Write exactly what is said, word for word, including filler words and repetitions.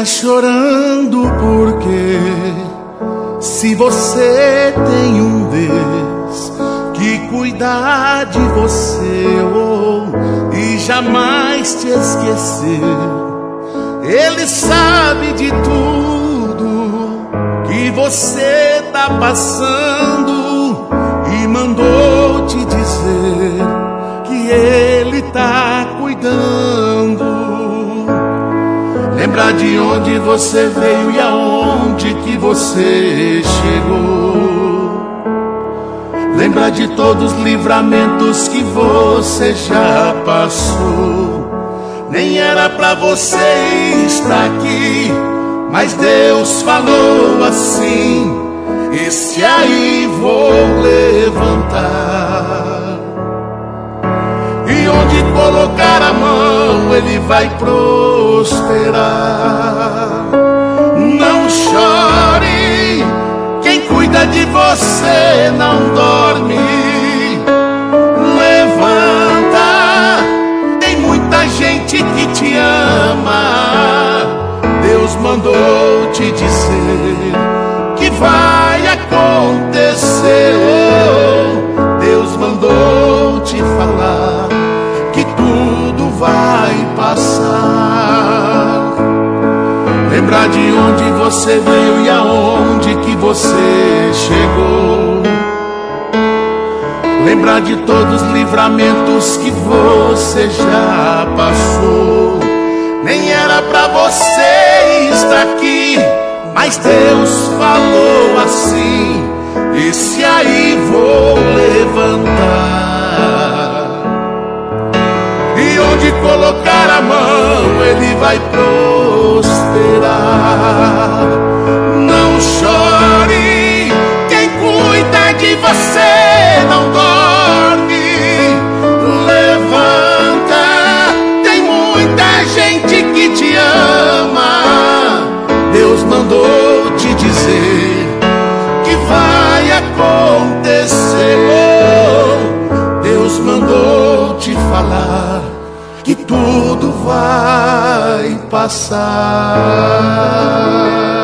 está chorando porque se você tem um Deus que cuida de você oh, e jamais te esqueceu, Ele sabe de tudo que você tá passando e mandou te dizer que Ele tá cuidando. Lembra de onde você veio e aonde que você chegou. Lembra de todos os livramentos que você já passou. Nem era pra você estar aqui, mas Deus falou assim: esse aí vou levantar. E onde colocar a mão Ele vai prosperar. Não chore, quem cuida de você não dorme. Levanta, tem muita gente que te ama. Deus mandou te dizer que vai acontecer. Deus mandou te falar que tudo vai passar. Lembrar de onde você veio e aonde que você chegou. Lembrar de todos os livramentos que você já passou. Nem era pra você estar aqui, mas Deus falou assim: esse aí vou levantar. E onde colocar a mão Ele vai prosperar. Não chore, quem cuida de você não dorme. Levanta, tem muita gente que te ama. Deus mandou te dizer que vai acontecer. Deus mandou te falar que tudo vai passar.